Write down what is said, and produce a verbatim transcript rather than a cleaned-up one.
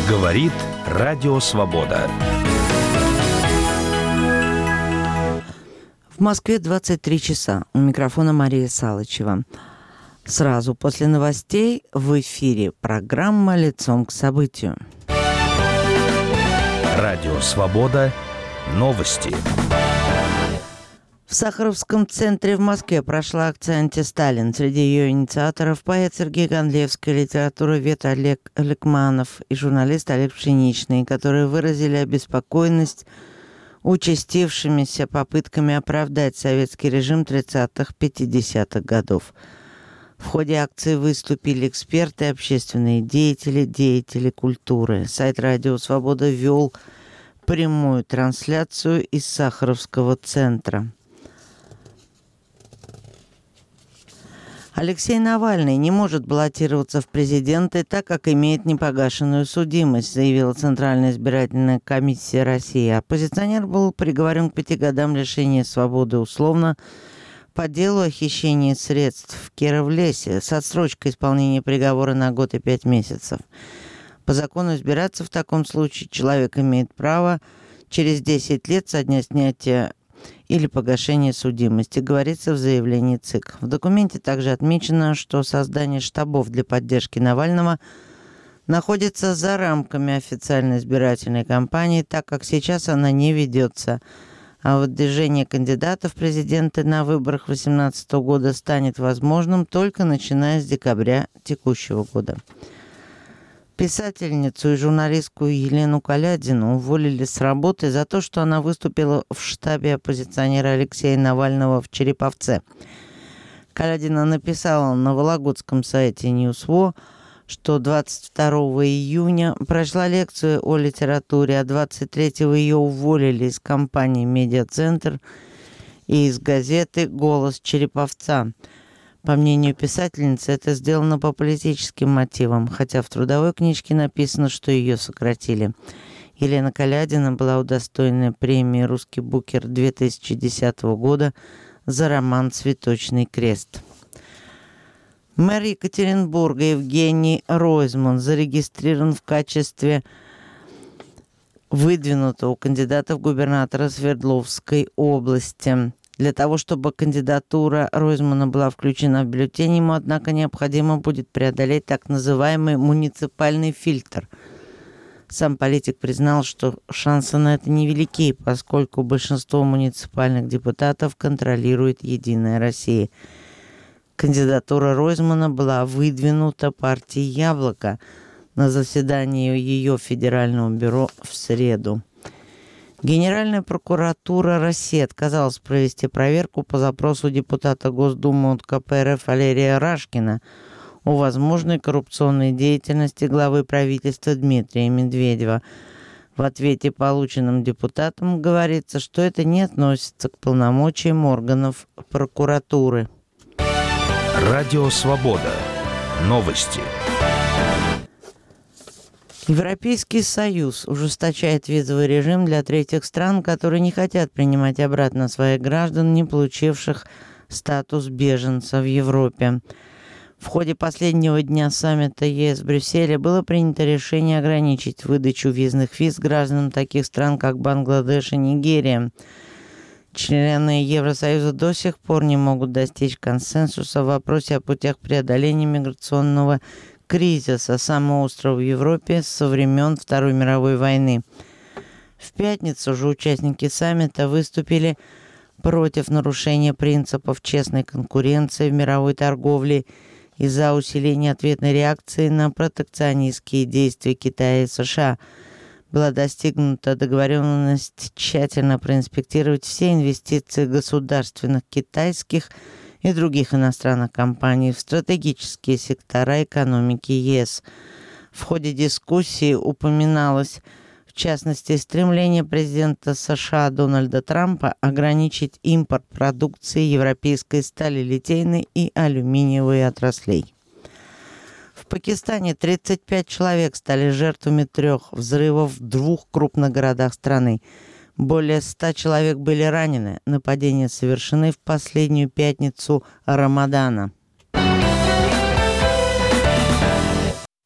Говорит Радио Свобода. В Москве двадцать три часа. У микрофона Мария Салычева. Сразу после новостей в эфире программа «Лицом к событию». Радио Свобода. Новости. В Сахаровском центре в Москве прошла акция «Антисталин». Среди ее инициаторов поэт Сергей Гондлевский, литературовед Олег Лекманов и журналист Олег Пшеничный, которые выразили обеспокоенность участившимися попытками оправдать советский режим тридцатых-пятидесятых годов. В ходе акции выступили эксперты, общественные деятели, деятели культуры. Сайт «Радио Свобода» вел прямую трансляцию из Сахаровского центра. Алексей Навальный не может баллотироваться в президенты, так как имеет непогашенную судимость, заявила Центральная избирательная комиссия России. Оппозиционер был приговорен к пяти годам лишения свободы условно по делу о хищении средств в Кировлесе с отсрочкой исполнения приговора на год и пять месяцев. По закону избираться в таком случае человек имеет право через десять лет со дня снятия или погашения судимости, говорится в заявлении ЦИК. В документе также отмечено, что создание штабов для поддержки Навального находится за рамками официальной избирательной кампании, так как сейчас она не ведется. А выдвижение кандидатов в президенты на выборах две тысячи восемнадцатого года станет возможным только начиная с декабря текущего года. Писательницу и журналистку Елену Калядину уволили с работы за то, что она выступила в штабе оппозиционера Алексея Навального в Череповце. Калядина написала на вологодском сайте Ньюсво, что двадцать второго июня прошла лекцию о литературе, а двадцать третьего ее уволили из компании «Медиацентр» и из газеты «Голос Череповца». По мнению писательницы, это сделано по политическим мотивам, хотя в трудовой книжке написано, что ее сократили. Елена Калядина была удостоена премии «Русский букер» две тысячи десятого года за роман «Цветочный крест». Мэр Екатеринбурга Евгений Ройзман зарегистрирован в качестве выдвинутого кандидата в губернатора Свердловской области. Для того, чтобы кандидатура Ройзмана была включена в бюллетень, ему, однако, необходимо будет преодолеть так называемый муниципальный фильтр. Сам политик признал, что шансы на это невелики, поскольку большинство муниципальных депутатов контролирует «Единая Россия». Кандидатура Ройзмана была выдвинута партией «Яблоко» на заседании ее федерального бюро в среду. Генеральная прокуратура России отказалась провести проверку по запросу депутата Госдумы от ка пэ эр эф Валерия Рашкина о возможной коррупционной деятельности главы правительства Дмитрия Медведева. В ответе, полученном депутатом, говорится, что это не относится к полномочиям органов прокуратуры. Радио Свобода. Новости. Европейский Союз ужесточает визовый режим для третьих стран, которые не хотят принимать обратно своих граждан, не получивших статус беженца в Европе. В ходе последнего дня саммита е эс в Брюсселе было принято решение ограничить выдачу визных виз гражданам таких стран, как Бангладеш и Нигерия. Члены Евросоюза до сих пор не могут достичь консенсуса в вопросе о путях преодоления миграционного кризиса, самого острого в Европе со времен Второй мировой войны. В пятницу же участники саммита выступили против нарушения принципов честной конкуренции в мировой торговле и за усиление ответной реакции на протекционистские действия Китая и США. Была достигнута договоренность тщательно проинспектировать все инвестиции государственных, китайских и других иностранных компаний в стратегические сектора экономики е эс. В ходе дискуссии упоминалось, в частности, стремление президента США Дональда Трампа ограничить импорт продукции европейской стали, литейной и алюминиевой отраслей. В Пакистане тридцать пять человек стали жертвами трех взрывов в двух крупных городах страны. Более ста человек были ранены. Нападения совершены в последнюю пятницу Рамадана.